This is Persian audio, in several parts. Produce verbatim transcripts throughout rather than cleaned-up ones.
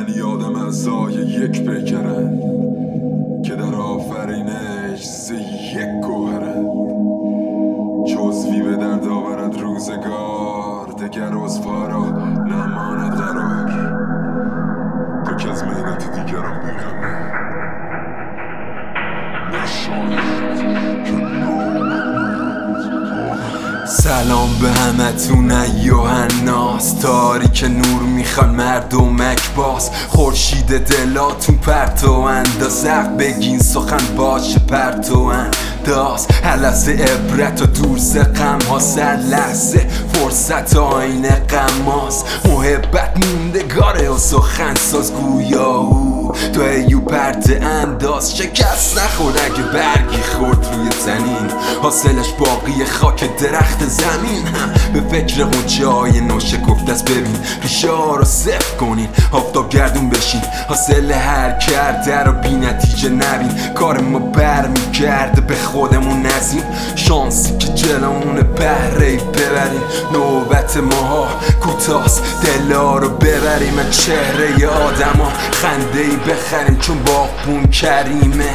یعنی آدم اعضای یک پیکرن که در آفرینش ز یک گوهرن. جزوی به درد آورد روزگار، دگر عضوها را نماند قرار. تو که از مهنت دیگران بیغمه سلام به همتون ایوهناس، تاریک نور میخوان مردمک باز. خورشید دلاتون پرتو انداز، حق بگین سخن باشه پرتو انداز. هر لحظه عبرت و دور ز غم ها، صد لحظه فرصت آینه غماز. محبت موندگاره و سخن ساز گویا او تو ایو پرده انداز. شکست نخور اگه برگی خورد روی زمین، حاصلش باقی خاک درخت زمین. هم به فکر غنچه های ناشکفته است، ببین ریشه ها رو صفر کنین، آفتاب گردون بشین. حاصل هر کرده رو بی نتیجه نبین، کار ما برمیگرده به خودمون نزیم. شانسی که جلومون بهره ببریم، نوبت ماها کوتاست دلا رو ببریم. از چهره آدم ها خنده ای بخریم، چون باغبون کریمه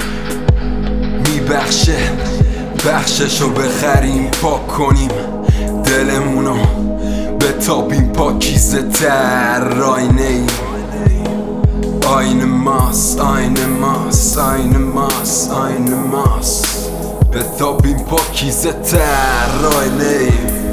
میبخشه. بخششو بخریم، پاک کنیم دلمونو، بتابیم پاکیزه تر. آینه ای آینه ماست، آینه ماست، آینه ماست، آینه ماست. بتابیم پاکیزه تر. آینه ای